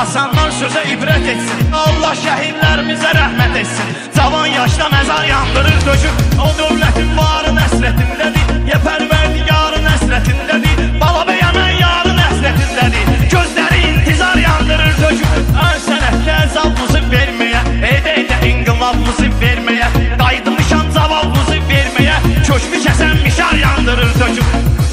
asanlar sözə ibrət etsin. Allah şəhidlərimizə rəhmət etsin. Cavan yaşda məzar yandırır döşür. O dövlətin varı nəsrətindədir, yepərverdigarı nəsrətindədir. Bala bəyəmən yarı nəsrətindədir. Gözləri intizar yandırır döşür. Ən sənətlə əzabımızı verməyə, edə inqilabımızı verməyə, qayıtmışam cavabımızı verməyə, köşkü kəsən mişar yandırır döşür.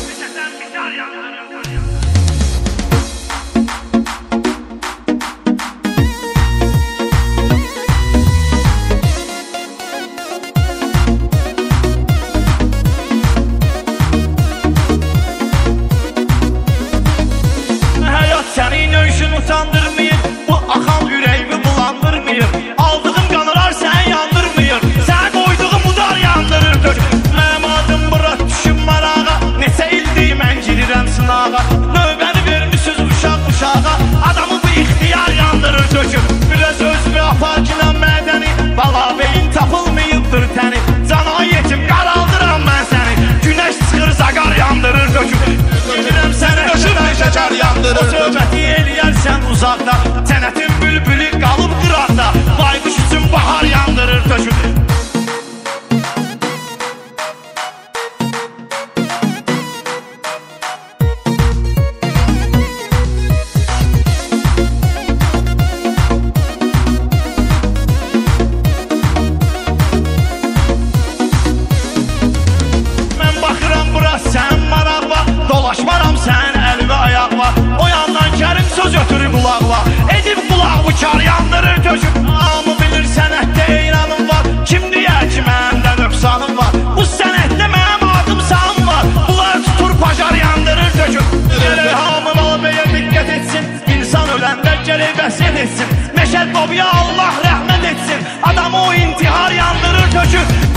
Sənin öykün utandırmayır, bu axan ürəyimi bulandırmayır. Aldığım qanılar sən yandırmayır, sən qoyduğum udar yandırır döşür. Mənim adım bırak düşün marağa, neçə ildir mən girirəm sınağa. Növbəni vermişsiniz uşağa, adamı bu ixtiyar yandırır döşür. Biraz özünü aparkına mədəni, bala beyin tapılmayıbdır təni. Cana yetim qaraldıram mən səni, günəş çıxır zaqar yandırır döşür. Gedirəm sənə şəkər yandırır. O söhbəti eləyərsən uzaqda, sənətin bülbülü qalıb qıraqda. Bayquş üçün bahar yandırır döşür. Mən baxıram bura sən maraqla, dolaşmaram sən əl və ayaqla. O yandan kərim söz ötürü qulaqla, edib qulaq bu kar yandırır döşür. Hamı bilir sənətdə eyranım var, kim deyər ki məndə nöqsanım var. Bu sənətdə mənim adım sanım var, bunlar tutur pajar yandırır döşür. Gələk hamı malbəyə diqqət etsin, insan öləndə gələk vəsiyyət etsin. Məşəd babaya Allah rəhmət etsin, adamı o intihar yandırır döşür.